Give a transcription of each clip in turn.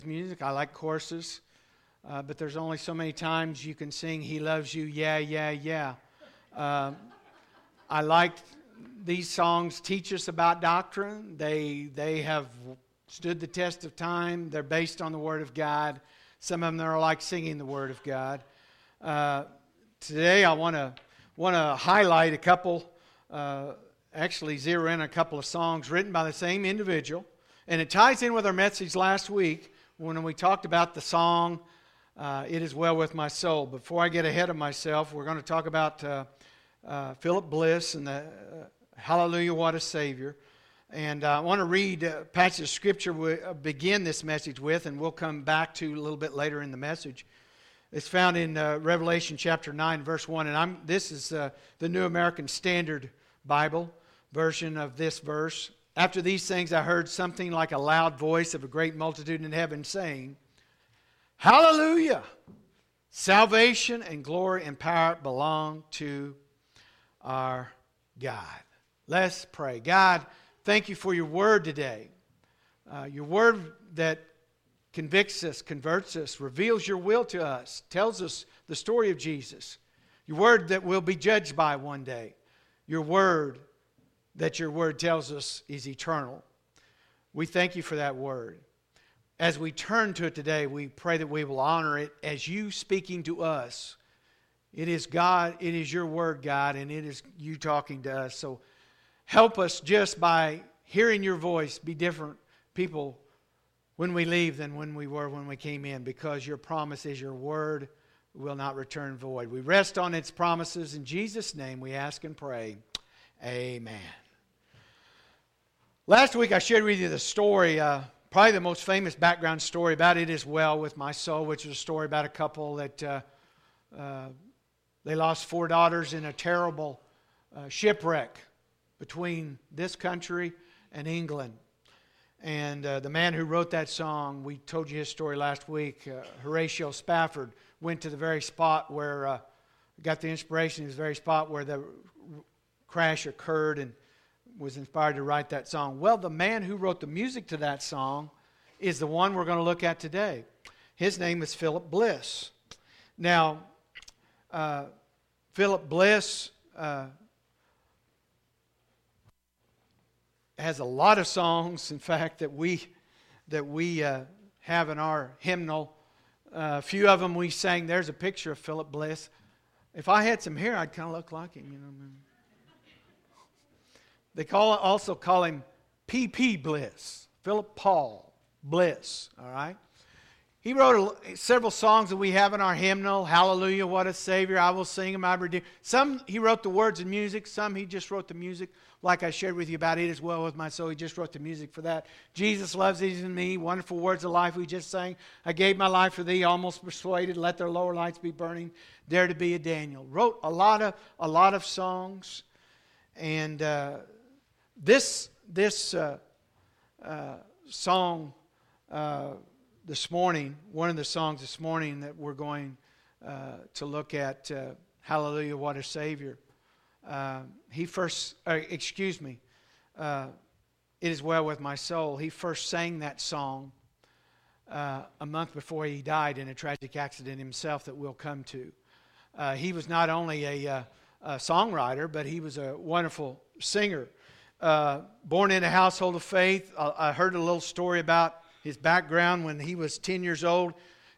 music. I like choruses, but there's only so many times you can sing "He loves you, yeah, yeah, yeah." I like these songs teach us about doctrine. They have stood the test of time. They're based on the Word of God. Some of them are like singing the Word of God. Today I want to highlight a couple, actually zero in a couple of songs written by the same individual. And it ties in with our message last week when we talked about the song, It Is Well With My Soul. Before I get ahead of myself, we're going to talk about Philip Bliss and the Hallelujah, What a Savior. And I want to read a passage of Scripture we begin this message with, and we'll come back to a little bit later in the message. It's found in Revelation chapter 9, verse 1. And this is the New American Standard Bible version of this verse. After these things I heard something like a loud voice of a great multitude in heaven saying, Hallelujah! Salvation and glory and power belong to our God. Let's pray. God, thank you for your word today. Your word that convicts us, converts us, reveals your will to us, tells us the story of Jesus. Your word that we'll be judged by one day. Your word that your word tells us is eternal. We thank you for that word. As we turn to it today, we pray that we will honor it as you speaking to us. It is God, it is your word, God, and it is you talking to us. So help us just by hearing your voice be different people when we leave than when we were when we came in, because your promise is your word will not return void. We rest on its promises. In Jesus' name we ask and pray. Amen. Last week I shared with you the story, probably the most famous background story about It Is Well With My Soul, which is a story about a couple that they lost 4 daughters in a terrible shipwreck between this country and England. And the man who wrote that song, we told you his story last week, Horatio Spafford, went to the very spot where, got the inspiration, the very spot where the crash occurred and was inspired to write that song. Well, the man who wrote the music to that song is the one we're going to look at today. His name is Philip Bliss. Now, Philip Bliss has a lot of songs, in fact, that we have in our hymnal. A few of them we sang. There's a picture of Philip Bliss. If I had some hair, I'd kind of look like him, you know. They also call him P.P. Bliss, Philip Paul Bliss, all right? He wrote several songs that we have in our hymnal. Hallelujah, what a Savior, I will sing him, I redeem. Some he wrote the words and music. Some he just wrote the music. Like I shared with you about It Is Well With My Soul, he just wrote the music for that. Jesus loves thee and me, wonderful words of life we just sang. I gave my life for thee, almost persuaded, let their lower lights be burning, dare to be a Daniel. Wrote a lot of songs. And this song this morning, one of the songs this morning that we're going to look at, Hallelujah, What a Savior. It Is Well With My Soul. He first sang that song a month before he died in a tragic accident himself that we'll come to. He was not only a songwriter, but he was a wonderful singer. Born in a household of faith. I heard a little story about his background when he was 10 years old,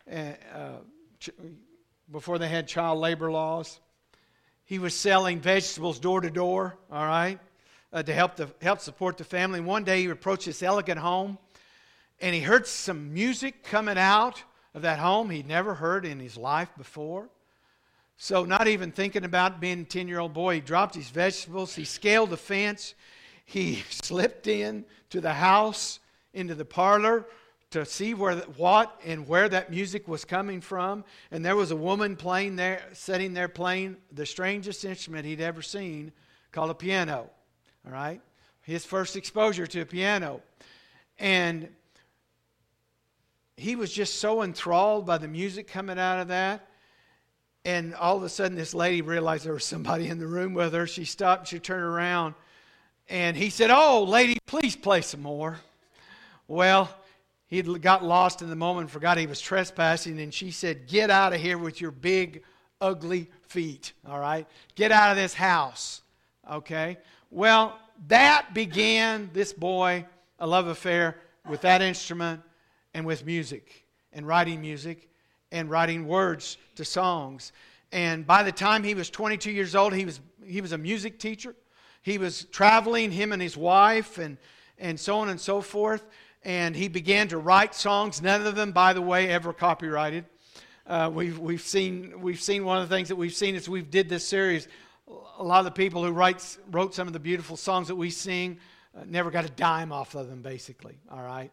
before they had child labor laws. He was selling vegetables door to door, all right, to help support the family. One day he approached this elegant home, and he heard some music coming out of that home he'd never heard in his life before. So not even thinking about being a 10-year-old boy, he dropped his vegetables, he scaled the fence, he slipped in to the house, into the parlor, to see where that music was coming from. And there was a woman playing there, sitting there playing the strangest instrument he'd ever seen, called a piano. All right? His first exposure to a piano. And he was just so enthralled by the music coming out of that. And all of a sudden this lady realized there was somebody in the room with her. She stopped, she turned around, and he said, "Oh, lady, please play some more." Well, he had got lost in the moment and forgot he was trespassing, and she said, "Get out of here with your big, ugly feet, all right? Get out of this house." Okay? Well, that began, this boy, a love affair with that instrument and with music and writing words to songs. And by the time he was 22 years old, he was a music teacher. He was traveling, him and his wife, and so on and so forth. And he began to write songs. None of them, by the way, ever copyrighted. We've seen one of the things that we've seen as we've did this series. A lot of the people who wrote some of the beautiful songs that we sing never got a dime off of them, basically. All right,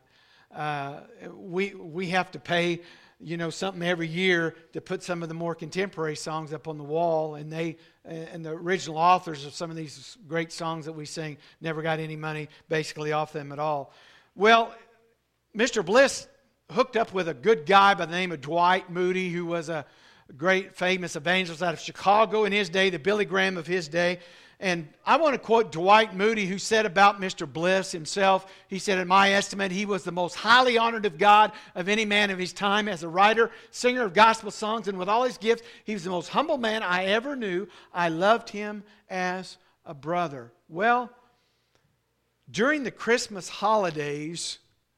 we have to pay, something every year to put some of the more contemporary songs up on the wall, and the original authors of some of these great songs that we sing never got any money basically off them at all. Well, Mr. Bliss hooked up with a good guy by the name of Dwight Moody, who was a great famous evangelist out of Chicago in his day, the Billy Graham of his day. And I want to quote Dwight Moody, who said about Mr. Bliss himself, he said, "In my estimate, he was the most highly honored of God of any man of his time as a writer, singer of gospel songs, and with all his gifts, he was the most humble man I ever knew. I loved him as a brother." Well, during the Christmas holidays,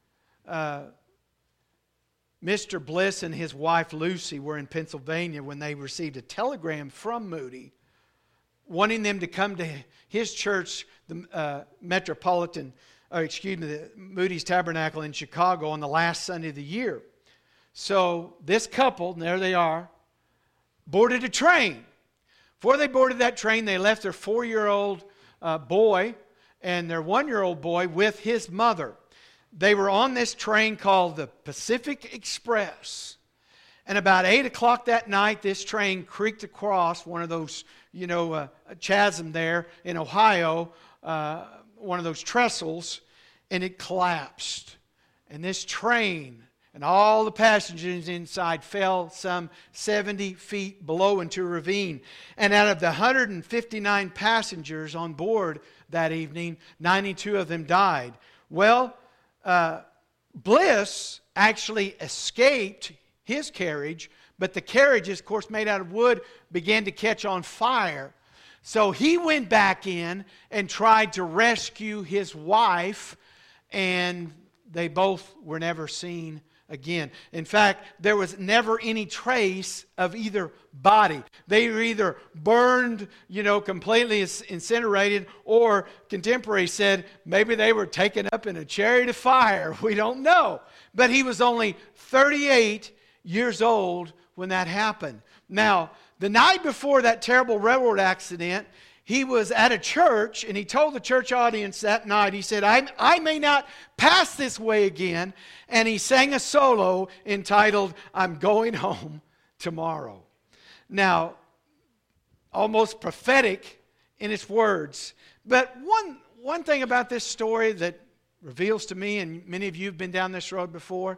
Mr. Bliss and his wife Lucy were in Pennsylvania when they received a telegram from Moody wanting them to come to his church, the Moody's Tabernacle in Chicago on the last Sunday of the year. So this couple, and there they are, boarded a train. Before they boarded that train, they left their 4-year-old boy and their 1-year-old boy with his mother. They were on this train called the Pacific Express. And about 8 o'clock that night, this train creaked across one of those, a chasm there in Ohio, one of those trestles, and it collapsed. And this train and all the passengers inside fell some 70 feet below into a ravine. And out of the 159 passengers on board that evening, 92 of them died. Well, Bliss actually escaped his carriage, but the carriages, of course, made out of wood, began to catch on fire. So he went back in and tried to rescue his wife, and they both were never seen again. In fact, there was never any trace of either body. They were either burned, completely incinerated, or contemporaries said maybe they were taken up in a chariot of fire. We don't know. But he was only 38 years old when that happened. Now, the night before that terrible railroad accident, he was at a church, and he told the church audience that night, he said, I may not pass this way again. And he sang a solo entitled, "I'm Going Home Tomorrow." Now, almost prophetic in its words. But one thing about this story that reveals to me, and many of you have been down this road before,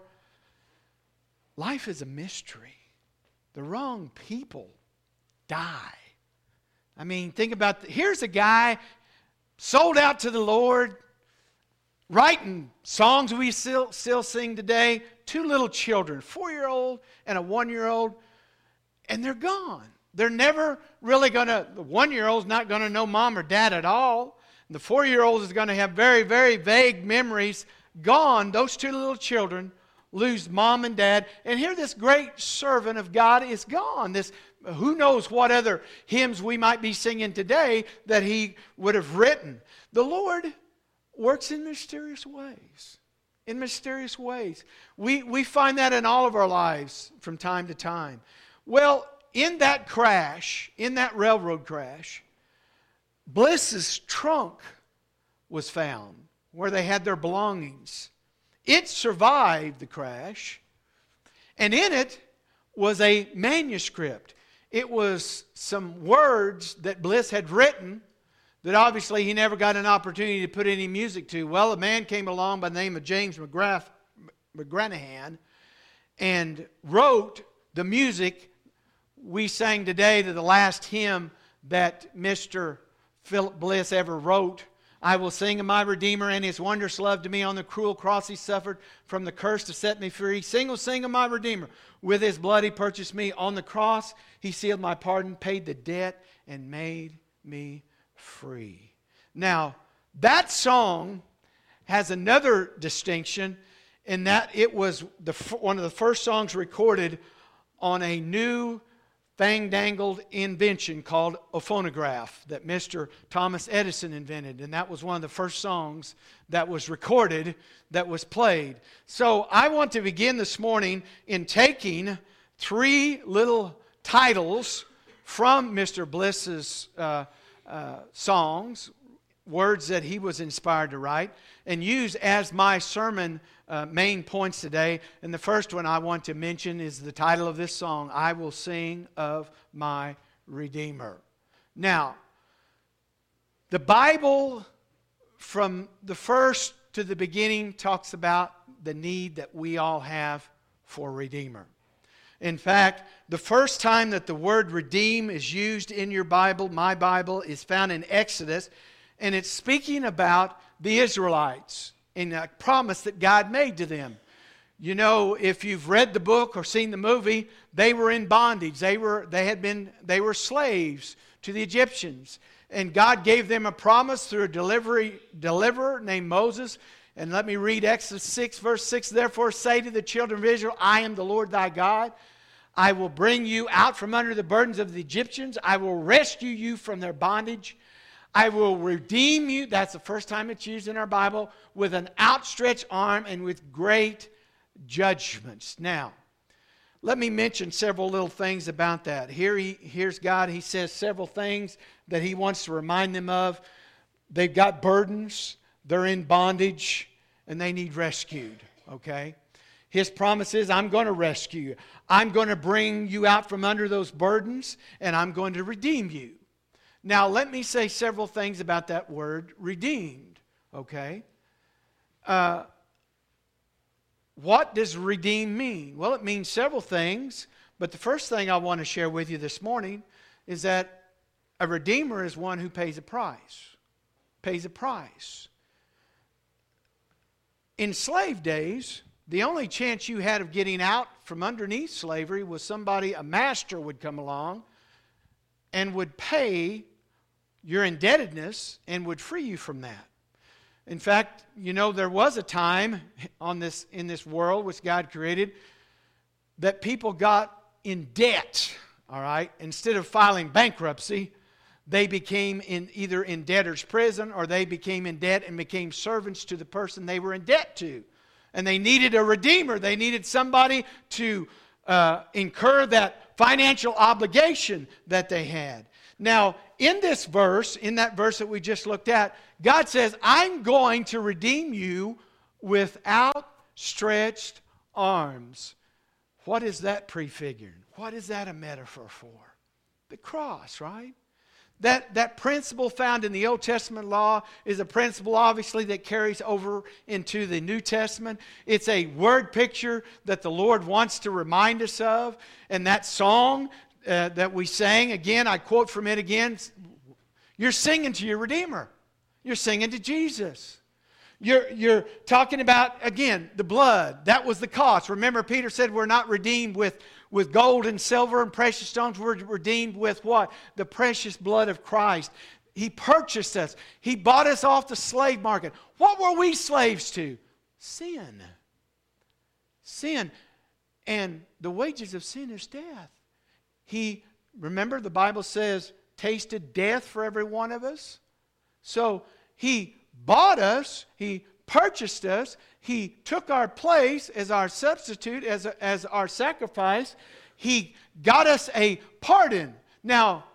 life is a mystery. The wrong people die. I mean, think about, here's a guy sold out to the Lord, writing songs we still sing today. 2 little children, 4-year-old and a 1-year-old, and they're gone. They're never really going to, the 1-year-old's not going to know mom or dad at all. And the 4-year-old is going to have very, very vague memories. Gone, those 2 little children lose mom and dad. And here this great servant of God is gone. This, who knows what other hymns we might be singing today that he would have written. The Lord works in mysterious ways. In mysterious ways. We find that in all of our lives from time to time. Well, in that crash, in that railroad crash, Bliss's trunk was found where they had their belongings. It survived the crash, and in it was a manuscript. It was some words that Bliss had written that obviously he never got an opportunity to put any music to. Well, a man came along by the name of James McGranahan and wrote the music we sang today to the last hymn that Mr. Philip Bliss ever wrote. I will sing of my Redeemer and his wondrous love to me. On the cruel cross he suffered from the curse to set me free. Sing of my Redeemer. With his blood he purchased me. On the cross he sealed my pardon, paid the debt, and made me free. Now, that song has another distinction in that it was one of the first songs recorded on a new fandangled invention called a phonograph that Mr. Thomas Edison invented. And that was one of the first songs that was recorded, that was played. So I want to begin this morning in taking three little titles from Mr. Bliss's songs, words that he was inspired to write, and use as my sermon main points today. And the first one I want to mention is the title of this song, I Will Sing of My Redeemer. Now, the Bible from the first to the beginning talks about the need that we all have for a Redeemer. In fact, the first time that the word redeem is used in your Bible, my Bible, is found in Exodus, and it's speaking about the Israelites and a promise that God made to them. You know, if you've read the book or seen the movie, they were in bondage. They were slaves to the Egyptians. And God gave them a promise through a deliverer named Moses. And let me read Exodus 6, verse 6. Therefore say to the children of Israel, I am the Lord thy God. I will bring you out from under the burdens of the Egyptians. I will rescue you from their bondage. I will redeem you. That's the first time it's used in our Bible. With an outstretched arm and with great judgments. Now, let me mention several little things about that. Here's God. He says several things that he wants to remind them of. They've got burdens. They're in bondage. And they need rescued. Okay? His promise is, I'm going to rescue you. I'm going to bring you out from under those burdens. And I'm going to redeem you. Now, let me say several things about that word, redeemed. Okay? What does redeem mean? Well, it means several things. But the first thing I want to share with you this morning is that a redeemer is one who pays a price. Pays a price. In slave days, the only chance you had of getting out from underneath slavery was a master would come along and would pay your indebtedness and would free you from that. In fact, you know, there was a time in this world which God created that people got in debt, all right? Instead of filing bankruptcy, they became either in debtor's prison or they became in debt and became servants to the person they were in debt to. And they needed a redeemer. They needed somebody to incur that financial obligation that they had. Now, in that verse that we just looked at, God says, I'm going to redeem you with outstretched arms. What is that prefiguring? What is that a metaphor for? The cross, right? That principle found in the Old Testament law is a principle, obviously, that carries over into the New Testament. It's a word picture that the Lord wants to remind us of. And that song that we sang, again, I quote from it again, you're singing to your Redeemer. You're singing to Jesus. You're talking about, again, the blood. That was the cost. Remember, Peter said we're not redeemed with gold and silver and precious stones. We're redeemed with what? The precious blood of Christ. He purchased us. He bought us off the slave market. What were we slaves to? Sin. Sin. And the wages of sin is death. Remember, the Bible says, tasted death for every one of us. So He bought us. He purchased us. He took our place as our substitute, as our sacrifice. He got us a pardon. Now,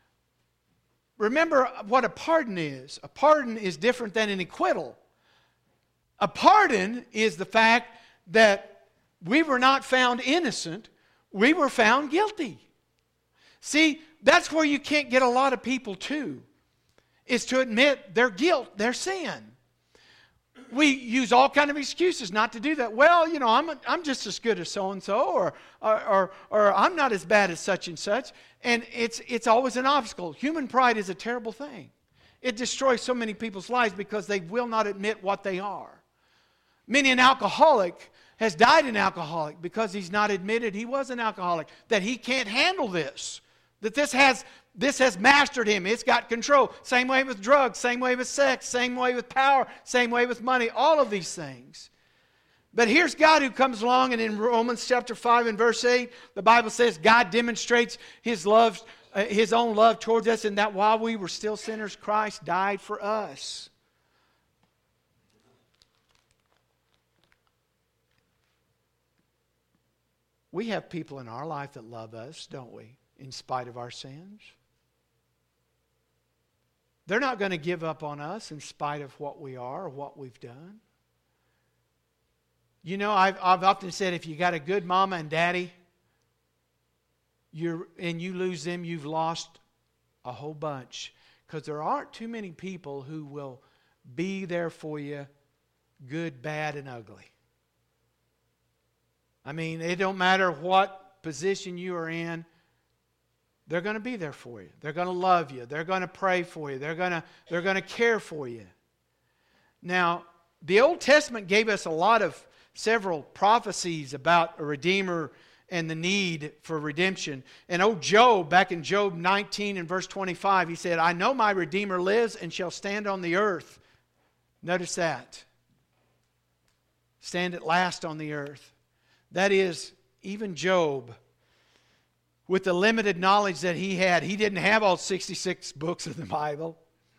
remember what a pardon is. A pardon is different than an acquittal. A pardon is the fact that we were not found innocent. We were found guilty. See, that's where you can't get a lot of people to, is to admit their guilt, their sin. We use all kind of excuses not to do that. Well, you know, I'm just as good as so-and-so, or I'm not as bad as such and such. And it's always an obstacle. Human pride is a terrible thing. It destroys so many people's lives because they will not admit what they are. Many an alcoholic has died an alcoholic because he's not admitted he was an alcoholic, that he can't handle this, that this has mastered him. It's got control. Same way with drugs, same way with sex, same way with power, same way with money, all of these things. But here's God who comes along, and in Romans chapter 5 and verse 8, the Bible says God demonstrates His love, His own love towards us, in that while we were still sinners, Christ died for us. We have people in our life that love us, don't we? In spite of our sins. They're not going to give up on us in spite of what we are or what we've done. You know, I've often said, if you got a good mama and daddy, and you lose them, you've lost a whole bunch. Because there aren't too many people who will be there for you, good, bad, and ugly. I mean, it don't matter what position you are in, they're going to be there for you. They're going to love you. They're going to pray for you. They're going to care for you. Now, the Old Testament gave us several prophecies about a Redeemer and the need for redemption. And Job, back in Job 19 and verse 25, he said, I know my Redeemer lives and shall stand on the earth. Notice that. Stand at last on the earth. That is, even Job, with the limited knowledge that he had, he didn't have all 66 books of the Bible.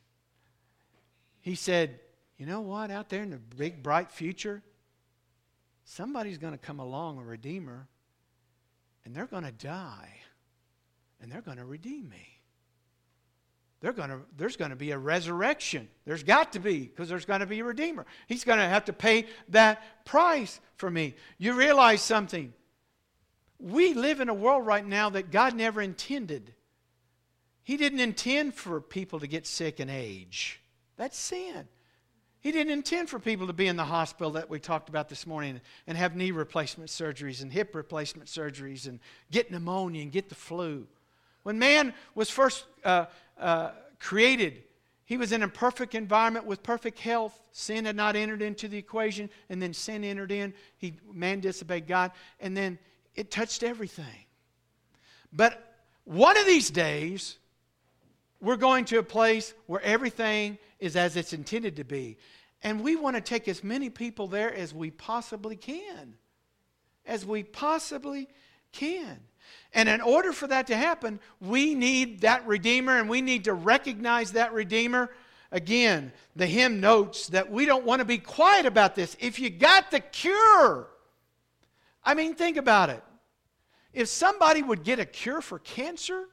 He said, you know what, out there in the big bright future, somebody's going to come along, a Redeemer, and they're going to die, and they're going to redeem me. There's going to be a resurrection. There's got to be, because there's going to be a Redeemer. He's going to have to pay that price for me. You realize something. We live in a world right now that God never intended. He didn't intend for people to get sick and age. That's sin. He didn't intend for people to be in the hospital that we talked about this morning and have knee replacement surgeries and hip replacement surgeries and get pneumonia and get the flu. When man was first created, he was in a perfect environment with perfect health. Sin had not entered into the equation, and then sin entered in. Man disobeyed God, and then it touched everything. But one of these days, we're going to a place where everything is as it's intended to be. And we want to take as many people there as we possibly can. As we possibly can. And in order for that to happen, we need that Redeemer, and we need to recognize that Redeemer. Again, the hymn notes that we don't want to be quiet about this. If you got the cure, I mean, think about it. If somebody would get a cure for cancer,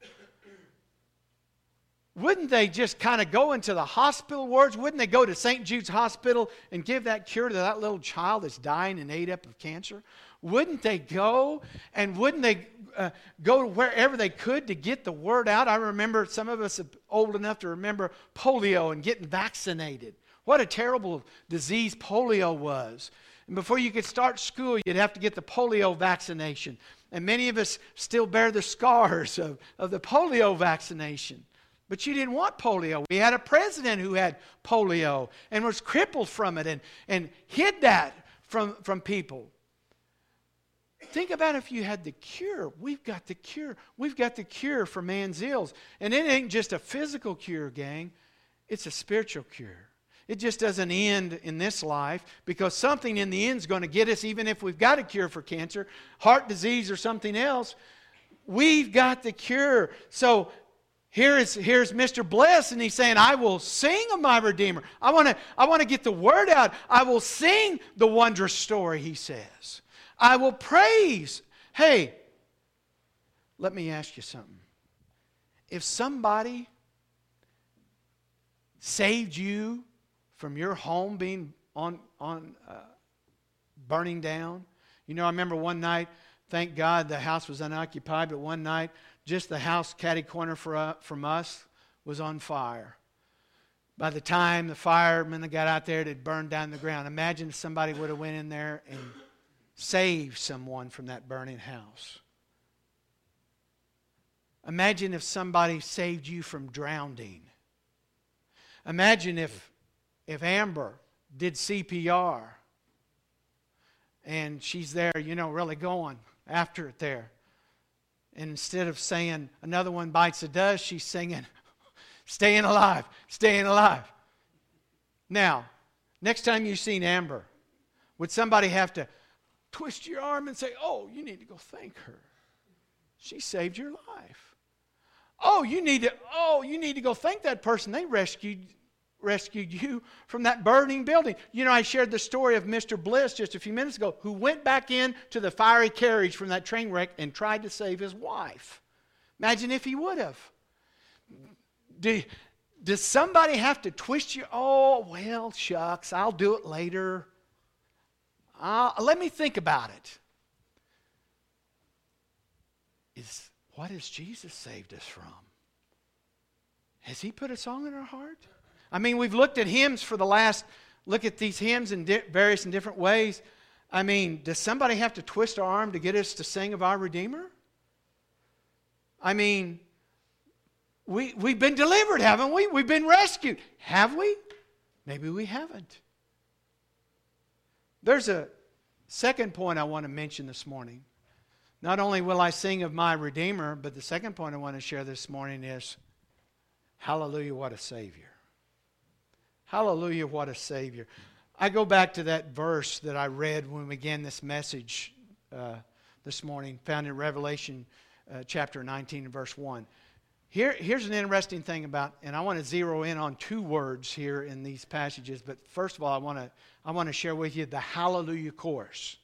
wouldn't they just kind of go into the hospital wards? Wouldn't they go to St. Jude's Hospital and give that cure to that little child that's dying and ate up of cancer? Wouldn't they go, and wouldn't they go wherever they could to get the word out? I remember, some of us are old enough to remember polio and getting vaccinated. What a terrible disease polio was. And before you could start school, you'd have to get the polio vaccination. And many of us still bear the scars of the polio vaccination. But you didn't want polio. We had a president who had polio and was crippled from it and hid that from people. Think about if you had the cure. We've got the cure. We've got the cure for man's ills. And it ain't just a physical cure, gang. It's a spiritual cure. It just doesn't end in this life, because something in the end is going to get us, even if we've got a cure for cancer, heart disease or something else. We've got the cure. So here's Mr. Bless, and he's saying, I will sing of my Redeemer. I want to get the word out. I will sing the wondrous story, he says. I will praise. Hey, let me ask you something. If somebody saved you from your home being burning down. You know, I remember one night, thank God the house was unoccupied, but one night, just the house catty corner from us was on fire. By the time the firemen got out there, it had burned down the ground. Imagine if somebody would have went in there and saved someone from that burning house. Imagine if somebody saved you from drowning. Imagine if Amber did CPR and she's there, really going after it there. And instead of saying, another one bites the dust, she's singing, staying alive, staying alive. Now, next time you've seen Amber, would somebody have to twist your arm and say, oh, you need to go thank her. She saved your life. Oh, you need to go thank that person. They rescued you from that burning building. I shared the story of Mr. Bliss just a few minutes ago, who went back into the fiery carriage from that train wreck and tried to save his wife. Imagine if he would have. Does somebody have to twist you? Oh, well, shucks, I'll do it later. Let me think about it. What has Jesus saved us from? Has He put a song in our heart? I mean, we've looked at hymns look at these hymns in various and different ways. I mean, does somebody have to twist our arm to get us to sing of our Redeemer? I mean, we've been delivered, haven't we? We've been rescued. Have we? Maybe we haven't. There's a second point I want to mention this morning. Not only will I sing of my Redeemer, but the second point I want to share this morning is, hallelujah, what a Savior. Hallelujah, what a Savior. I go back to that verse that I read when we began this message this morning, found in Revelation chapter 19 and verse 1. Here's an interesting thing about, and I want to zero in on two words here in these passages, but first of all, I want to share with you the Hallelujah chorus.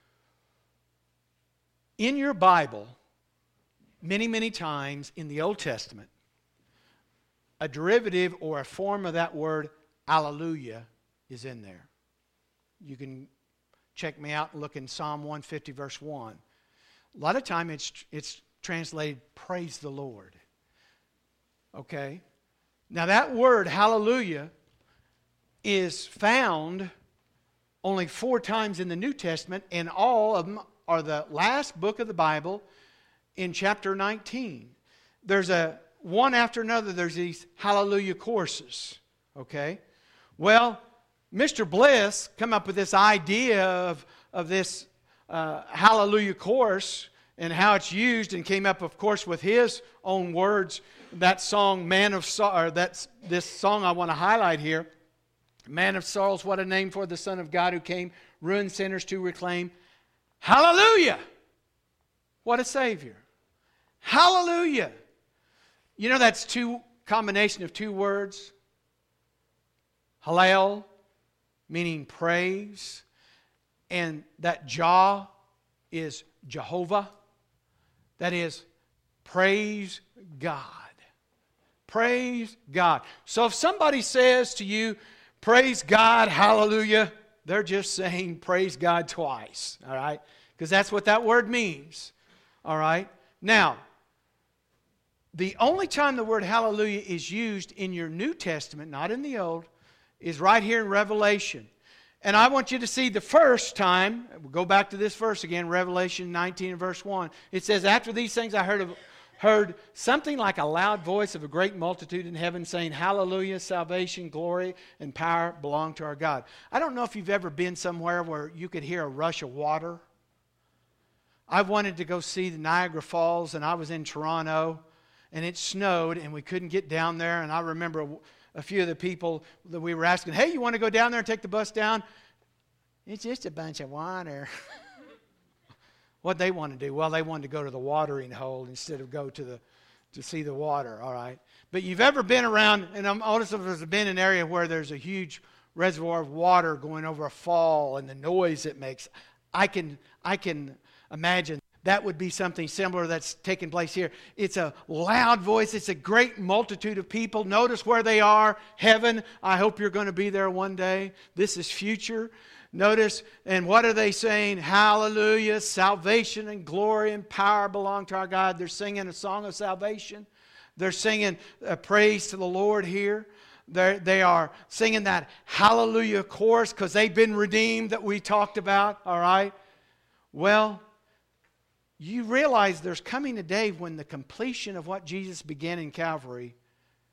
In your Bible, many, many times in the Old Testament, a derivative or a form of that word, Alleluia, is in there. You can check me out and look in Psalm 150 verse 1. A lot of time it's translated, praise the Lord. Okay? Now that word, hallelujah, is found only 4 times in the New Testament, and all of them are the last book of the Bible in chapter 19. There's one after another, there's these hallelujah courses. Okay? Well, Mr. Bliss come up with this idea of this hallelujah chorus and how it's used, and came up, of course, with his own words. That song, Man of Sorrows, that's this song I want to highlight here. Man of Sorrows, what a name for the Son of God who came, ruined sinners to reclaim. Hallelujah! What a Savior. Hallelujah! That's combination of 2 words. Hallel, meaning praise. And that Jah is Jehovah. That is, praise God. Praise God. So if somebody says to you, praise God, hallelujah, they're just saying praise God twice. All right? Because that's what that word means. All right? Now, the only time the word hallelujah is used in your New Testament, not in the Old, is right here in Revelation. And I want you to see the first time, we'll go back to this verse again, Revelation 19 and verse 1. It says, after these things I heard something like a loud voice of a great multitude in heaven saying, hallelujah, salvation, glory, and power belong to our God. I don't know if you've ever been somewhere where you could hear a rush of water. I wanted to go see the Niagara Falls, and I was in Toronto, and it snowed, and we couldn't get down there. And I remember a few of the people that we were asking, hey, you want to go down there and take the bus down? It's just a bunch of water. What they want to do? Well, they wanted to go to the watering hole instead of go to see the water, all right? But you've ever been around, and I'm honest, if there's been an area where there's a huge reservoir of water going over a fall and the noise it makes, I can imagine that would be something similar that's taking place here. It's a loud voice. It's a great multitude of people. Notice where they are. Heaven. I hope you're going to be there one day. This is future. Notice, and what are they saying? Hallelujah, salvation and glory and power belong to our God. They're singing a song of salvation. They're singing a praise to the Lord here. They are singing that hallelujah chorus because they've been redeemed that we talked about, all right? Well, you realize there's coming a day when the completion of what Jesus began in Calvary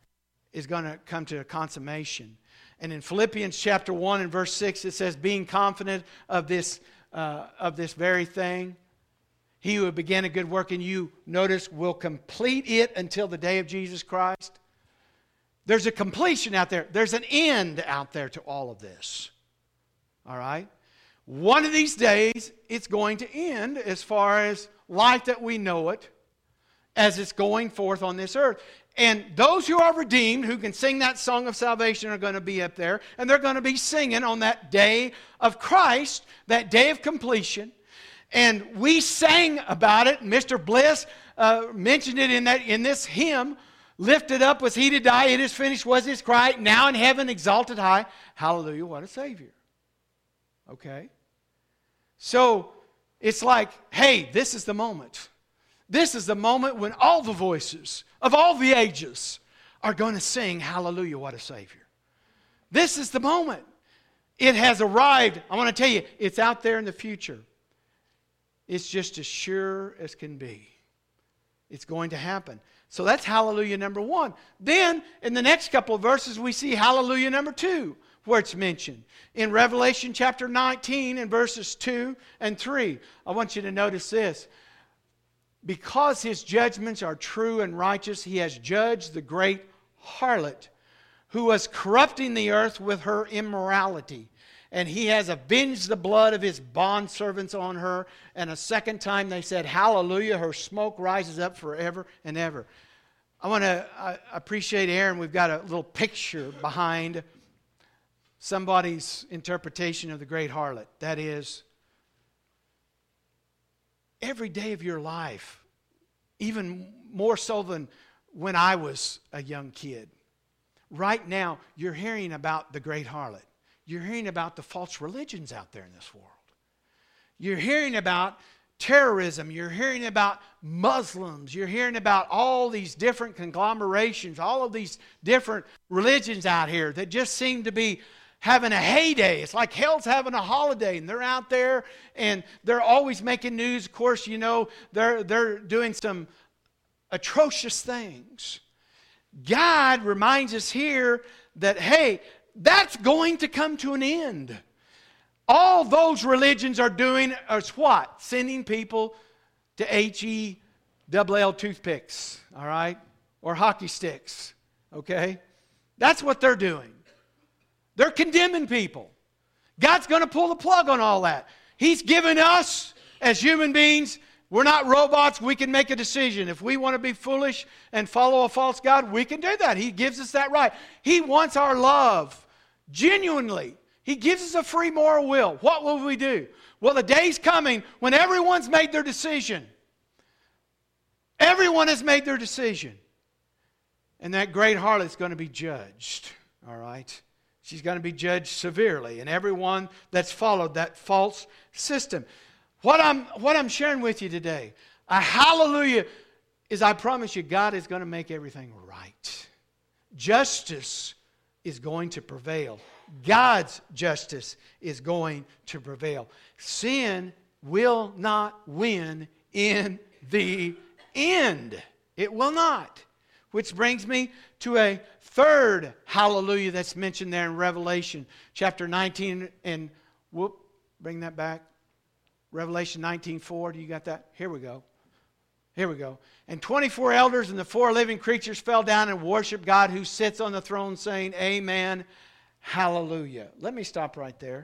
is going to come to a consummation. And in Philippians chapter 1 and verse 6, it says, being confident of this very thing, he who began a good work in you, notice, will complete it until the day of Jesus Christ. There's a completion out there. There's an end out there to all of this. All right? One of these days, it's going to end as far as life that we know it, as it's going forth on this earth. And those who are redeemed, who can sing that song of salvation, are going to be up there. And they're going to be singing on that day of Christ, that day of completion. And we sang about it. Mr. Bliss mentioned it in this hymn. Lifted up was he to die. It is finished was his cry. Now in heaven exalted high. Hallelujah, what a Savior. Okay? So it's like, hey, this is the moment. This is the moment when all the voices of all the ages are going to sing, hallelujah, what a Savior. This is the moment. It has arrived. I want to tell you, it's out there in the future. It's just as sure as can be. It's going to happen. So that's hallelujah number 1. Then, in the next couple of verses, we see hallelujah number 2, where it's mentioned. In Revelation chapter 19 and verses 2 and 3, I want you to notice this. Because his judgments are true and righteous, he has judged the great harlot who was corrupting the earth with her immorality. And he has avenged the blood of his bondservants on her. And a second time they said, hallelujah, her smoke rises up forever and ever. I appreciate Aaron. We've got a little picture behind somebody's interpretation of the great harlot. That is, every day of your life, even more so than when I was a young kid. Right now, you're hearing about the great harlot. You're hearing about the false religions out there in this world. You're hearing about terrorism. You're hearing about Muslims. You're hearing about all these different conglomerations, all of these different religions out here that just seem to be having a heyday. It's like hell's having a holiday, and they're out there and they're always making news. Of course, you know, they're doing some atrocious things. God reminds us here that, hey, that's going to come to an end. All those religions are doing is what? Sending people to H-E-double-L toothpicks, all right? Or hockey sticks, okay? That's what they're doing. They're condemning people. God's going to pull the plug on all that. He's given us, as human beings, we're not robots. We can make a decision. If we want to be foolish and follow a false God, we can do that. He gives us that right. He wants our love, genuinely. He gives us a free moral will. What will we do? Well, the day's coming when everyone's made their decision. Everyone has made their decision. And that great harlot's going to be judged. All right? She's going to be judged severely. And everyone that's followed that false system. What I'm sharing with you today, a hallelujah, is I promise you God is going to make everything right. Justice is going to prevail. God's justice is going to prevail. Sin will not win in the end. It will not. Which brings me to a third hallelujah that's mentioned there in Revelation chapter 19. And bring that back. Revelation 19:4. Do you got that? Here we go. Here we go. And 24 elders and the 4 living creatures fell down and worshiped God who sits on the throne, saying, Amen, hallelujah. Let me stop right there.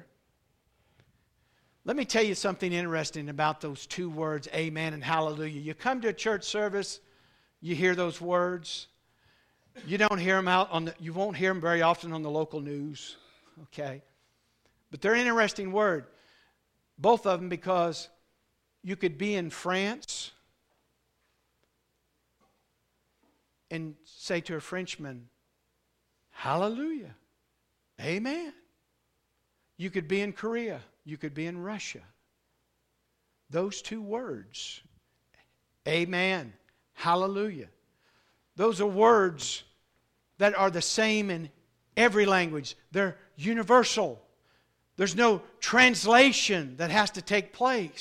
Let me tell you something interesting about those 2 words, amen and hallelujah. You come to a church service, you hear those words. You don't hear them you won't hear them very often on the local news. Okay? But they're an interesting word. Both of them, because you could be in France and say to a Frenchman, hallelujah, amen. You could be in Korea. You could be in Russia. Those 2 words, amen, hallelujah. Those are words that are the same in every language. They're universal. There's no translation that has to take place.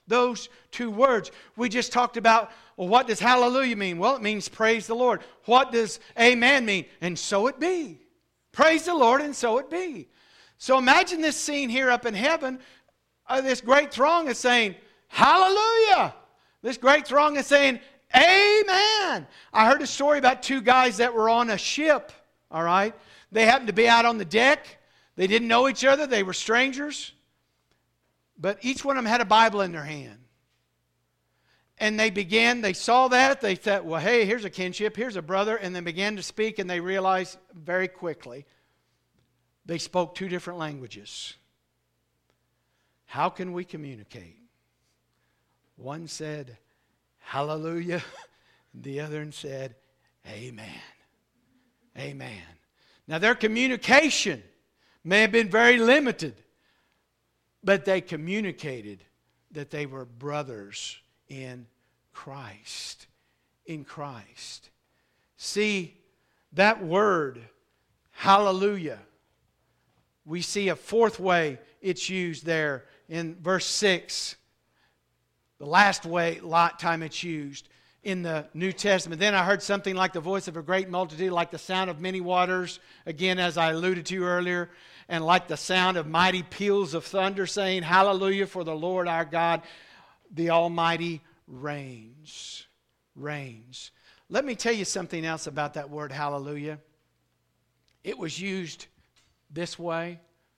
Those two words. We just talked about, well, what does hallelujah mean? Well, it means praise the Lord. What does amen mean? And so it be. Praise the Lord, and so it be. So imagine this scene here up in heaven. This great throng is saying, hallelujah. This great throng is saying, amen. I heard a story about two guys that were on a ship, all right? They happened to be out on the deck. They didn't know each other. They were strangers. But each one of them had a Bible in their hand. And they saw that. They thought, well, hey, here's a kinship, here's a brother. And they began to speak, and they realized very quickly they spoke two different languages. How can we communicate? One said, hallelujah. The other one said, amen. Amen. Now their communication may have been very limited, but they communicated that they were brothers in Christ. In Christ. See, that word, hallelujah, we see a fourth way it's used there in verse 6. The last time it's used in the New Testament. Then I heard something like the voice of a great multitude, like the sound of many waters, again, as I alluded to earlier, and like the sound of mighty peals of thunder, saying, hallelujah, for the Lord our God, the Almighty reigns. Reigns. Let me tell you something else about that word hallelujah. It was used this way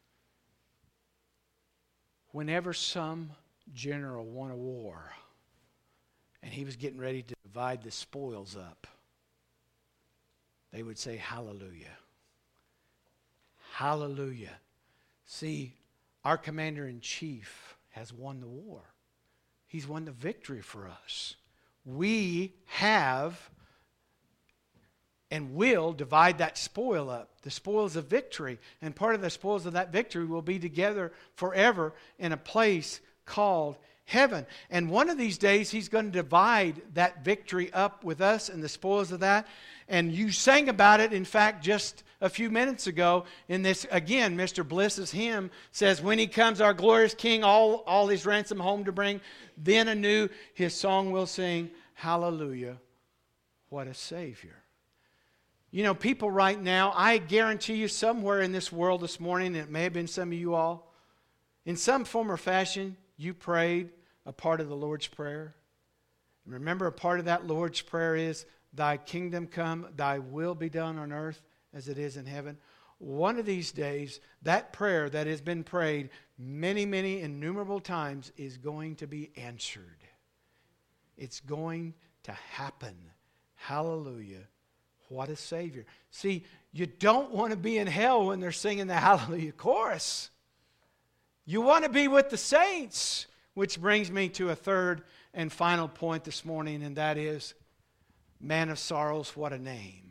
whenever some general won a war and he was getting ready to divide the spoils up. They would say hallelujah. Hallelujah. See, our commander-in-chief has won the war. He's won the victory for us. We have and will divide that spoil up, the spoils of victory. And part of the spoils of that victory will be together forever in a place called heaven. And one of these days, He's going to divide that victory up with us and the spoils of that. And you sang about it, in fact, just a few minutes ago in this, again, Mr. Bliss's hymn says, when He comes, our glorious King, all His ransom home to bring, then anew His song will sing, hallelujah, what a Savior. You know, people right now, I guarantee you somewhere in this world this morning, and it may have been some of you all, in some form or fashion, you prayed a part of the Lord's Prayer. Remember, a part of that Lord's Prayer is, Thy kingdom come, Thy will be done on earth as it is in heaven. One of these days, that prayer that has been prayed many, many innumerable times is going to be answered. It's going to happen. Hallelujah. What a Savior. See, you don't want to be in hell when they're singing the Hallelujah chorus. You want to be with the saints. Which brings me to a third and final point this morning, and that is, Man of Sorrows, what a name.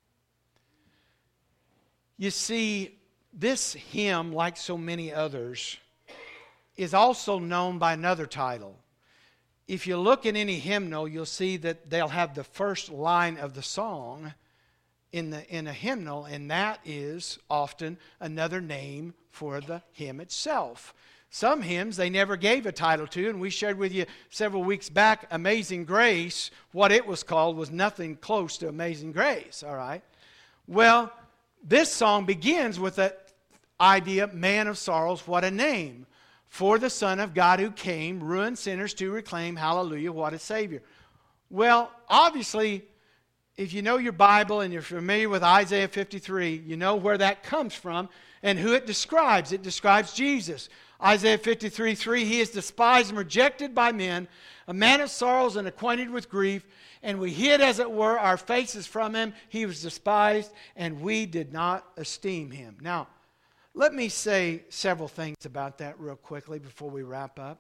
You see, this hymn, like so many others, is also known by another title. If you look in any hymnal, you'll see that they'll have the first line of the song in a hymnal, and that is often another name for the hymn itself. Some hymns they never gave a title to, and we shared with you several weeks back, Amazing Grace, what it was called was nothing close to Amazing Grace, all right? Well, this song begins with that idea, Man of Sorrows, what a name. For the Son of God who came, ruined sinners to reclaim, hallelujah, what a Savior. Well, obviously, if you know your Bible and you're familiar with Isaiah 53, you know where that comes from and who it describes. It describes Jesus. Isaiah 53:3, He is despised and rejected by men, a man of sorrows and acquainted with grief, and we hid, as it were, our faces from Him. He was despised, and we did not esteem Him. Now, let me say several things about that real quickly before we wrap up.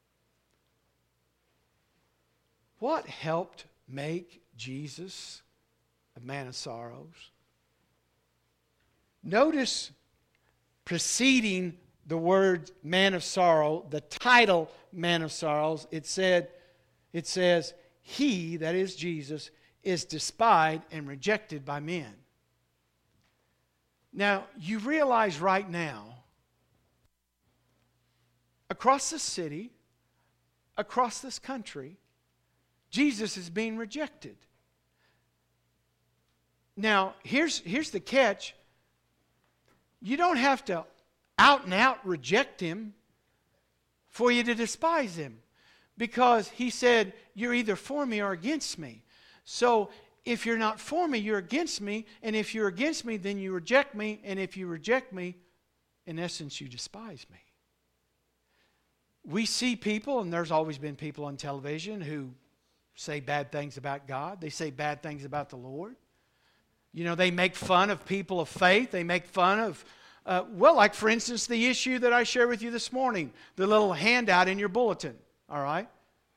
What helped make Jesus a man of sorrows? Notice preceding the word man of sorrow, the title man of sorrows, it says, He, that is Jesus, is despised and rejected by men. Now, you realize right now, across the city, across this country, Jesus is being rejected. Now, here's the catch. You don't have to out and out reject him for you to despise him. Because he said, you're either for me or against me. So if you're not for me, you're against me. And if you're against me, then you reject me. And if you reject me, in essence, you despise me. We see people, and there's always been people on television who say bad things about God. They say bad things about the Lord. You know, they make fun of people of faith. They make fun of, like for instance, the issue that I shared with you this morning, the little handout in your bulletin. All right?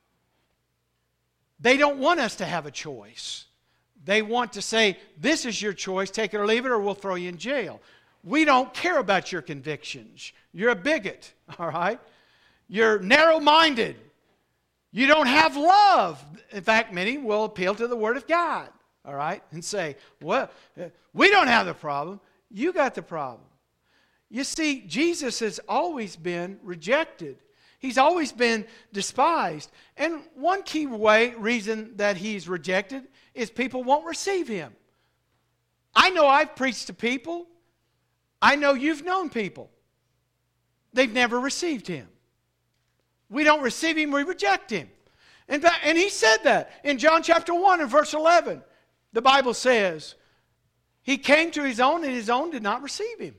They don't want us to have a choice. They want to say, this is your choice, take it or leave it, or we'll throw you in jail. We don't care about your convictions. You're a bigot, all right? You're narrow-minded. You don't have love. In fact, many will appeal to the Word of God, all right, and say, well, we don't have the problem. You got the problem. You see, Jesus has always been rejected. He's always been despised. And one key reason that he's rejected is people won't receive him. I know I've preached to people. I know you've known people. They've never received him. We don't receive him, we reject him. And he said that in John chapter 1 and verse 11. The Bible says, he came to his own and his own did not receive him.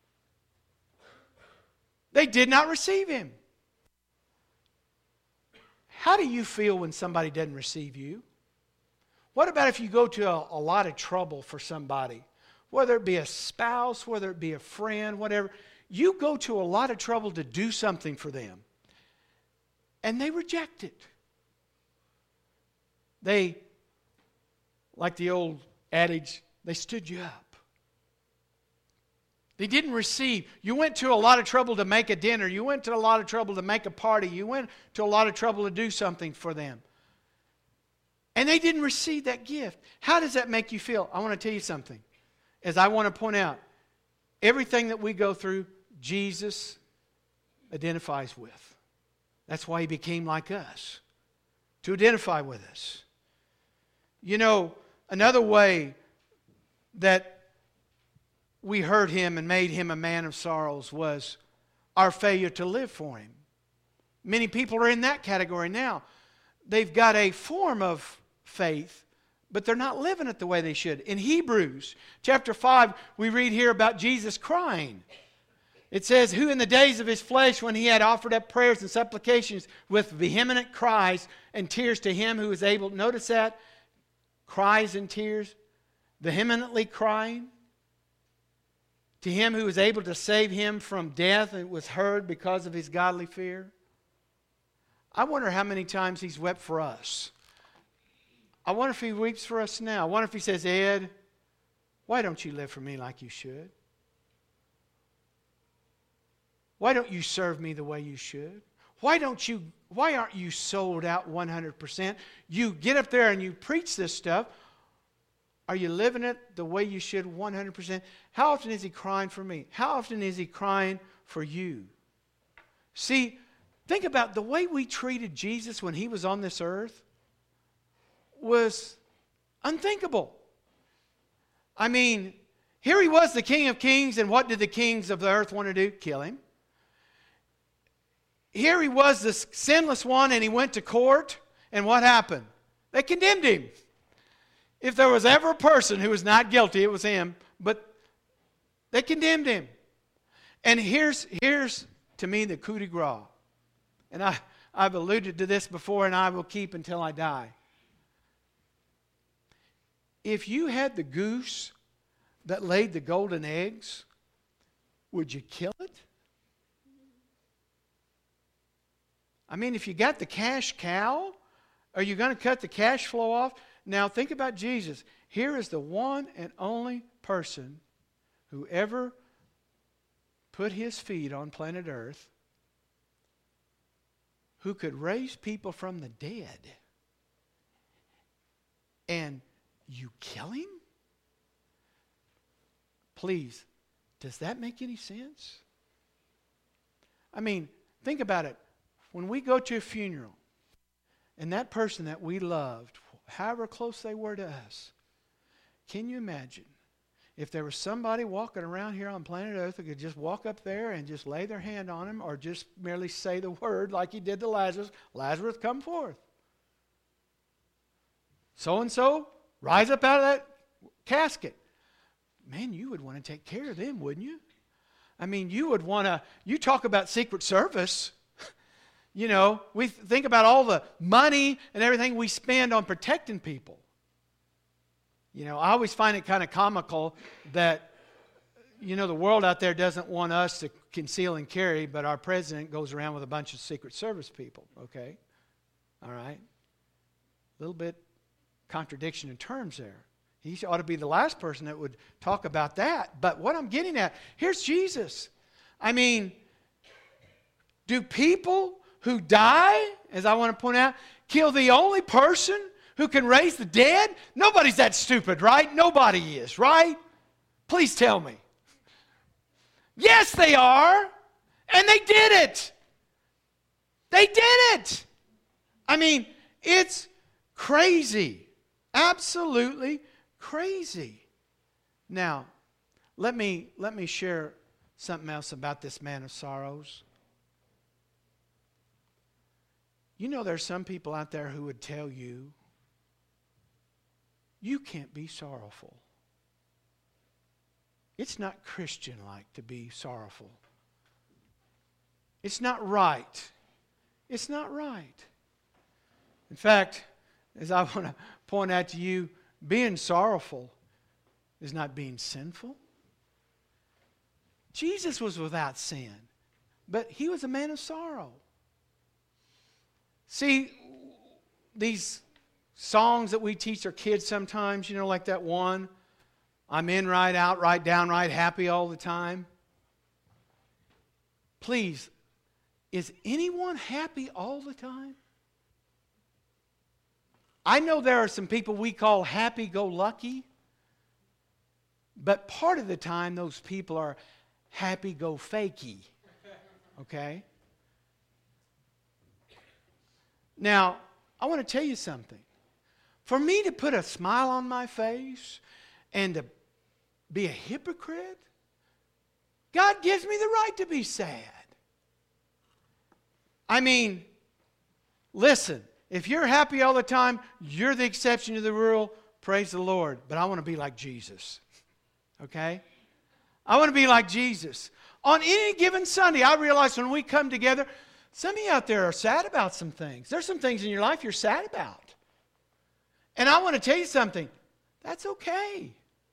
They did not receive him. How do you feel when somebody doesn't receive you? What about if you go to a lot of trouble for somebody? Whether it be a spouse, whether it be a friend, whatever. You go to a lot of trouble to do something for them. And they reject it. They, like the old adage, they stood you up. They didn't receive. You went to a lot of trouble to make a dinner. You went to a lot of trouble to make a party. You went to a lot of trouble to do something for them. And they didn't receive that gift. How does that make you feel? I want to tell you something. As I want to point out, everything that we go through, Jesus identifies with. That's why he became like us, to identify with us. You know, another way that we hurt him and made him a man of sorrows was our failure to live for him. Many people are in that category now. They've got a form of faith, but they're not living it the way they should. In Hebrews chapter 5, we read here about Jesus crying. It says, who in the days of his flesh, when he had offered up prayers and supplications with vehement cries and tears to him who is able, notice that, cries and tears, vehemently crying, to him who is able to save him from death, and was heard because of his godly fear. I wonder how many times he's wept for us. I wonder if he weeps for us now. I wonder if he says, Ed, why don't you live for me like you should? Why don't you serve me the way you should? Why aren't you sold out 100%? You get up there and you preach this stuff. Are you living it the way you should 100%? How often is he crying for me? How often is he crying for you? See, think about the way we treated Jesus when he was on this earth was unthinkable. I mean, here he was, the King of Kings, and what did the kings of the earth want to do? Kill him. Here he was, the sinless one, and he went to court, and what happened? They condemned him. If there was ever a person who was not guilty, it was him, but they condemned him. And here's to me the coup de grace. And I've alluded to this before, and I will keep until I die. If you had the goose that laid the golden eggs, would you kill it? I mean, if you got the cash cow, are you going to cut the cash flow off? Now think about Jesus. Here is the one and only person who ever put his feet on planet Earth who could raise people from the dead. And you kill him? Please, does that make any sense? I mean, think about it. When we go to a funeral, And that person that we loved, however close they were to us, can you imagine if there was somebody walking around here on planet Earth who could just walk up there and just lay their hand on him or just merely say the word like he did to Lazarus, Lazarus, come forth. So-and-so, rise up out of that casket. Man, you would want to take care of them, wouldn't you? I mean, you would want to, you talk about Secret Service. You know, we think about all the money and everything we spend on protecting people. You know, I always find it kind of comical that, you know, the world out there doesn't want us to conceal and carry, but our president goes around with a bunch of Secret Service people, okay? All right? A little bit contradiction in terms there. He ought to be the last person that would talk about that. But what I'm getting at, here's Jesus. I mean, do people who die, as I want to point out, kill the only person who can raise the dead? Nobody's that stupid, right? Nobody is, right? Please tell me. Yes, they are. And they did it. They did it. I mean, it's crazy. Absolutely crazy. Now, let me share something else about this man of sorrows. You know, there's some people out there who would tell you, you can't be sorrowful. It's not Christian-like to be sorrowful. It's not right. It's not right. In fact, as I want to point out to you, being sorrowful is not being sinful. Jesus was without sin, but he was a man of sorrow. See, these songs that we teach our kids sometimes, you know, like that one, I'm in right, out right, downright happy all the time. Please, is anyone happy all the time? I know there are some people we call happy-go-lucky, but part of the time those people are happy-go-fakey, okay? Now, I want to tell you something. For me to put a smile on my face and to be a hypocrite, God gives me the right to be sad. I mean, listen, if you're happy all the time, you're the exception to the rule. Praise the Lord. But I want to be like Jesus. Okay? I want to be like Jesus. On any given Sunday, I realize when we come together, some of you out there are sad about some things. There's some things in your life you're sad about. And I want to tell you something. That's okay.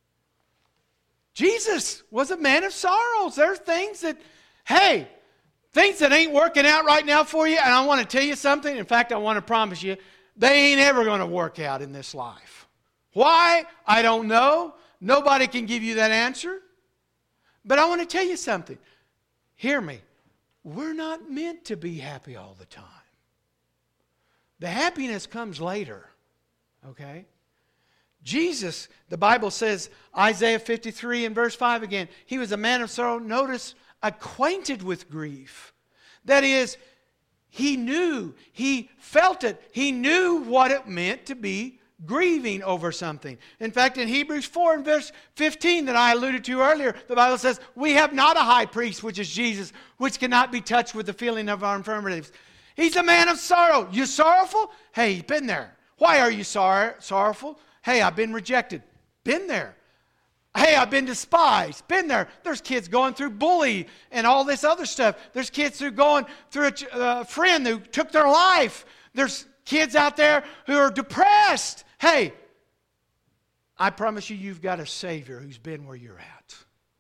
Jesus was a man of sorrows. There's things that, hey, things that ain't working out right now for you, and I want to tell you something. In fact, I want to promise you, they ain't ever going to work out in this life. Why? I don't know. Nobody can give you that answer. But I want to tell you something. Hear me. We're not meant to be happy all the time. The happiness comes later. Okay? Jesus, the Bible says, Isaiah 53 and verse 5 again, he was a man of sorrow. Notice, acquainted with grief. That is, he knew, he felt it, he knew what it meant to be grieving over something. In fact, in Hebrews 4 and verse 15 that I alluded to earlier, the Bible says, we have not a high priest, which is Jesus, which cannot be touched with the feeling of our infirmities. He's a man of sorrow. You sorrowful? Hey, he's been there. Why are you sorrowful? Hey, I've been rejected. Been there. Hey, I've been despised. Been there. There's kids going through bully and all this other stuff. There's kids who are going through a friend who took their life. There's kids out there who are depressed. Hey, I promise you, you've got a Savior who's been where you're at.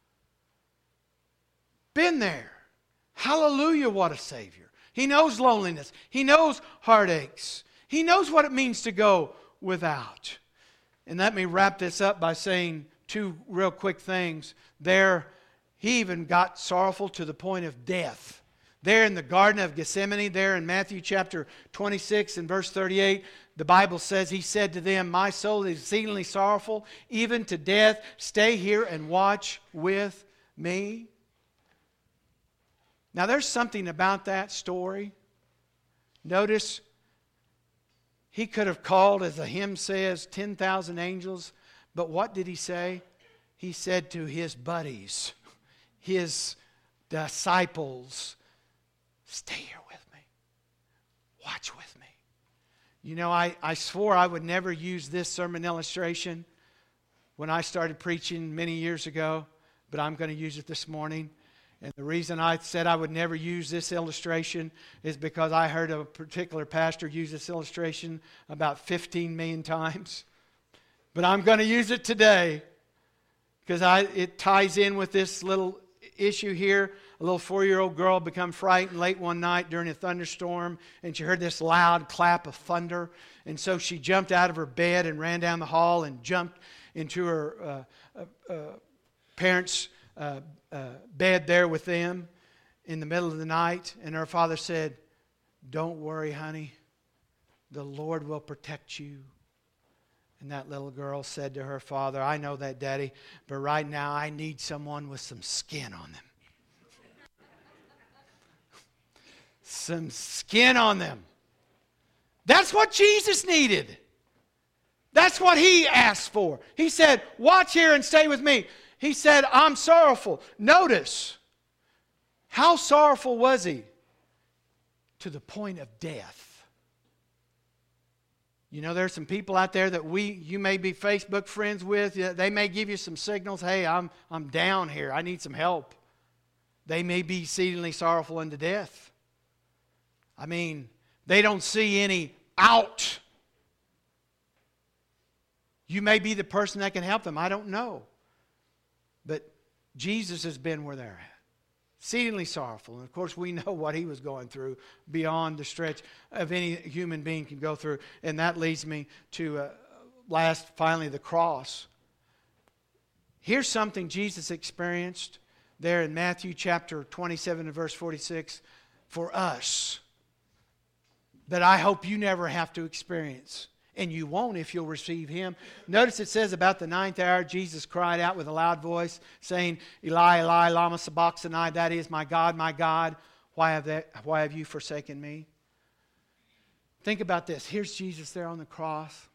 Been there. Hallelujah, what a Savior. He knows loneliness. He knows heartaches. He knows what it means to go without. And let me wrap this up by saying two real quick things. There, he even got sorrowful to the point of death. There in the Garden of Gethsemane, there in Matthew chapter 26 and verse 38, the Bible says, he said to them, my soul is exceedingly sorrowful, even to death. Stay here and watch with me. Now there's something about that story. Notice, He could have called, as the hymn says, 10,000 angels. But what did he say? He said to his buddies, his disciples, stay here with me. Watch with me. You know, I swore I would never use this sermon illustration when I started preaching many years ago, but I'm going to use it this morning. And the reason I said I would never use this illustration is because I heard a particular pastor use this illustration about 15 million times. But I'm going to use it today because it ties in with this little issue here. A little 4-year-old girl become frightened late one night during a thunderstorm, and she heard this loud clap of thunder. And so she jumped out of her bed and ran down the hall and jumped into her parents' bed there with them in the middle of the night. And her father said, "Don't worry, honey. The Lord will protect you." And that little girl said to her father, "I know that, Daddy, but right now I need someone with some skin on them." Some skin on them. That's what Jesus needed. That's what he asked for. He said, "Watch here and stay with me." He said, "I'm sorrowful." Notice, how sorrowful was he? To the point of death. You know, there's some people out there that you may be Facebook friends with. They may give you some signals. Hey, I'm down here. I need some help. They may be exceedingly sorrowful unto death. I mean, they don't see any out. You may be the person that can help them. I don't know. But Jesus has been where they're at. Exceedingly sorrowful. And of course, we know what he was going through beyond the stretch of any human being can go through. And that leads me to finally, the cross. Here's something Jesus experienced there in Matthew chapter 27 and verse 46 for us that I hope you never have to experience. And you won't if you'll receive him. Notice it says about the 9th hour, Jesus cried out with a loud voice, saying, "Eli, Eli, lama sabachthani," that is, my God, why have you forsaken me? Think about this. Here's Jesus there on the cross.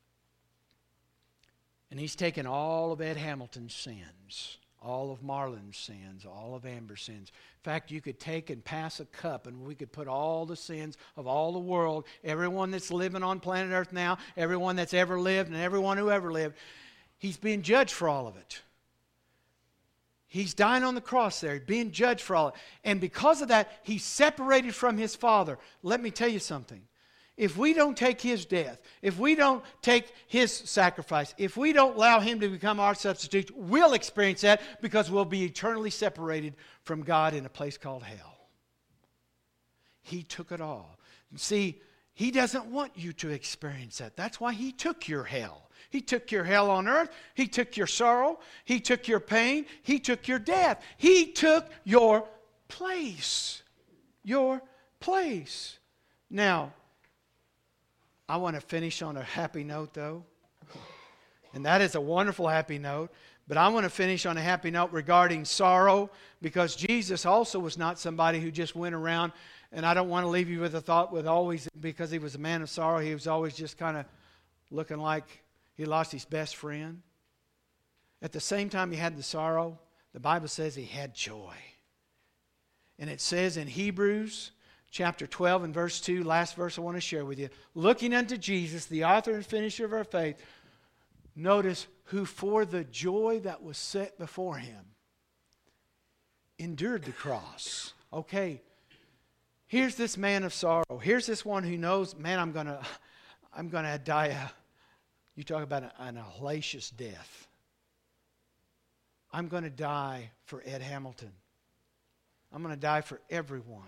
And he's taken all of Ed Hamilton's sins, all of Marlon's sins, all of Amber's sins. In fact, you could take and pass a cup and we could put all the sins of all the world, everyone that's living on planet Earth now, everyone that's ever lived and everyone who ever lived. He's being judged for all of it. He's dying on the cross there, being judged for all of it. And because of that, he's separated from his Father. Let me tell you something. If we don't take his death, if we don't take his sacrifice, if we don't allow him to become our substitute, we'll experience that because we'll be eternally separated from God in a place called hell. He took it all. See, he doesn't want you to experience that. That's why he took your hell. He took your hell on earth. He took your sorrow. He took your pain. He took your death. He took your place. Your place. Now, I want to finish on a happy note, though. And that is a wonderful happy note. But I want to finish on a happy note regarding sorrow, because Jesus also was not somebody who just went around, and I don't want to leave you with a thought with always, because he was a man of sorrow, he was always just kind of looking like he lost his best friend. At the same time he had the sorrow, the Bible says he had joy. And it says in Hebrews chapter 12 and verse 2, last verse I want to share with you. Looking unto Jesus, the author and finisher of our faith, notice, who for the joy that was set before him endured the cross. Okay, here's this man of sorrow. Here's this one who knows, man, I'm gonna die. You talk about an hellacious death. I'm going to die for Ed Hamilton. I'm going to die for everyone.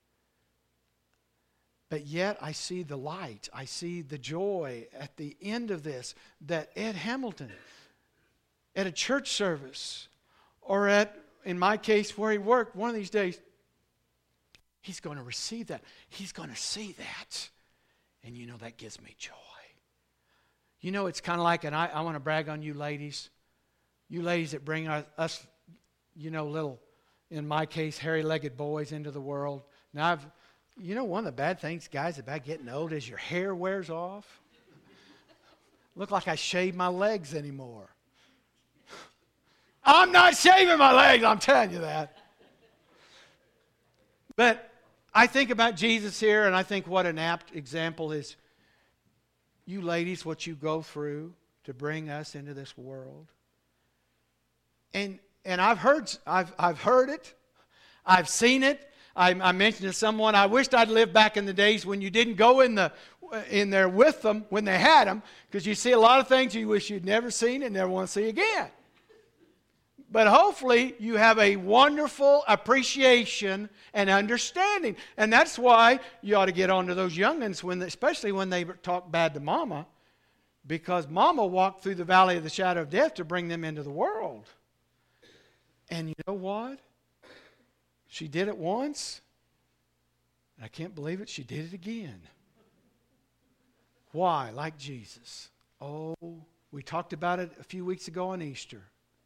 But yet I see the light. I see the joy at the end of this, that Ed Hamilton, at a church service, or in my case, where he worked, one of these days, he's going to receive that. He's going to see that. And you know, that gives me joy. You know, it's kind of like, and I want to brag on you ladies. You ladies that bring us, you know, little, in my case, hairy-legged boys into the world. Now, You know, one of the bad things, guys, about getting old is your hair wears off. Look like I shave my legs anymore. I'm not shaving my legs, I'm telling you that. But I think about Jesus here, and I think what an apt example is you ladies, what you go through to bring us into this world. And I've heard it. I've seen it. I mentioned to someone, I wished I'd lived back in the days when you didn't go in there with them when they had them, because you see a lot of things you wish you'd never seen and never want to see again. But hopefully you have a wonderful appreciation and understanding. And that's why you ought to get on to those young'uns, especially when they talk bad to Mama, because Mama walked through the valley of the shadow of death to bring them into the world. And you know what? She did it once, and I can't believe it, she did it again. Why? Like Jesus. Oh, we talked about it a few weeks ago on Easter.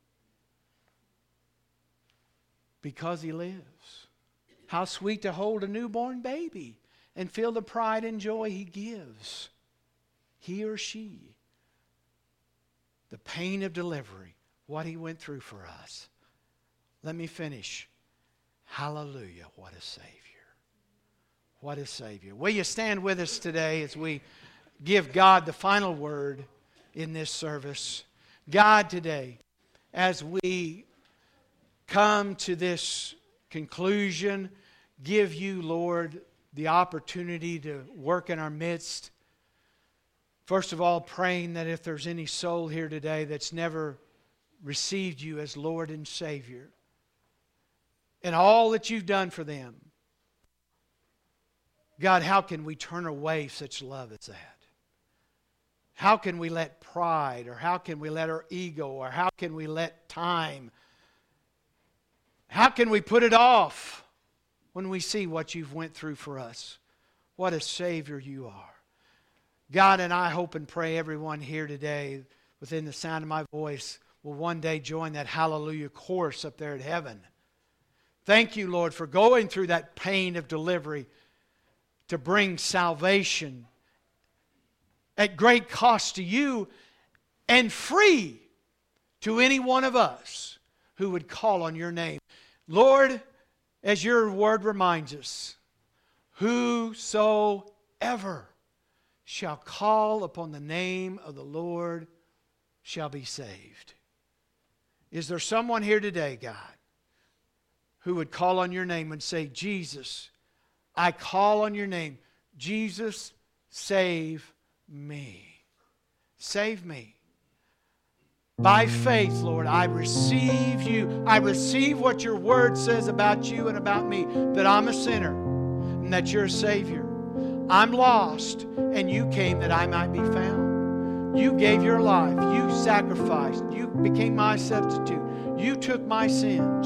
Because He lives. How sweet to hold a newborn baby and feel the pride and joy He gives. He or she. The pain of delivery, what He went through for us. Let me finish. Hallelujah, what a Savior. What a Savior. Will you stand with us today as we give God the final word in this service? God, today, as we come to this conclusion, give You, Lord, the opportunity to work in our midst. First of all, praying that if there's any soul here today that's never received You as Lord and Savior, and all that You've done for them, God, how can we turn away such love as that? How can we let pride, or how can we let our ego, or how can we let time, how can we put it off when we see what You've went through for us? What a Savior You are. God, and I hope and pray everyone here today, within the sound of my voice, will one day join that hallelujah chorus up there at heaven. Thank You, Lord, for going through that pain of delivery to bring salvation at great cost to You and free to any one of us who would call on Your name. Lord, as Your word reminds us, whosoever shall call upon the name of the Lord shall be saved. Is there someone here today, God, who would call on Your name and say, Jesus, I call on Your name. Jesus, save me. Save me. By faith, Lord, I receive You. I receive what Your word says about You and about me, that I'm a sinner and that You're a Savior. I'm lost, and You came that I might be found. You gave Your life. You sacrificed. You became my substitute. You took my sins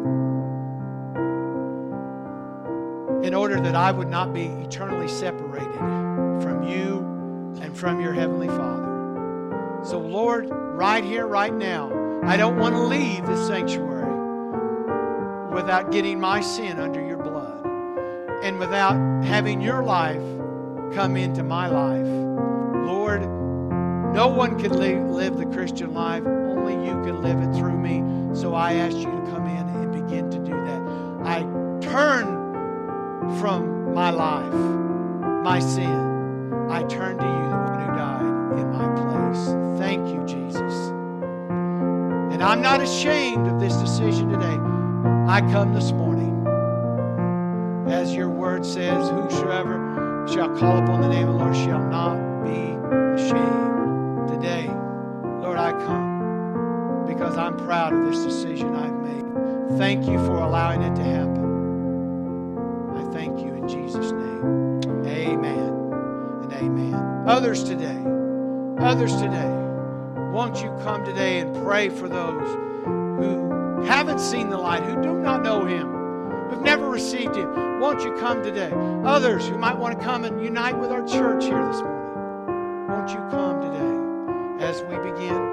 in order that I would not be eternally separated from You and from Your Heavenly Father. So, Lord, right here, right now, I don't want to leave this sanctuary without getting my sin under Your blood and without having Your life come into my life. Lord, no one can live the Christian life. Only You can live it through me. So I ask You to come in and begin to do that. I turn from my life, my sin. I turn to You, the one who died in my place. Thank You, Jesus. And I'm not ashamed of this decision today. I come this morning, as Your word says, whosoever shall call upon the name of the Lord shall not be ashamed. Today, Lord, I come because I'm proud of this decision I've made. Thank You for allowing it to happen. I thank You in Jesus' name. Amen and amen. Others today, won't you come today and pray for those who haven't seen the light, who do not know Him, who've never received Him. Won't you come today? Others who might want to come and unite with our church here this morning, won't you come today as we begin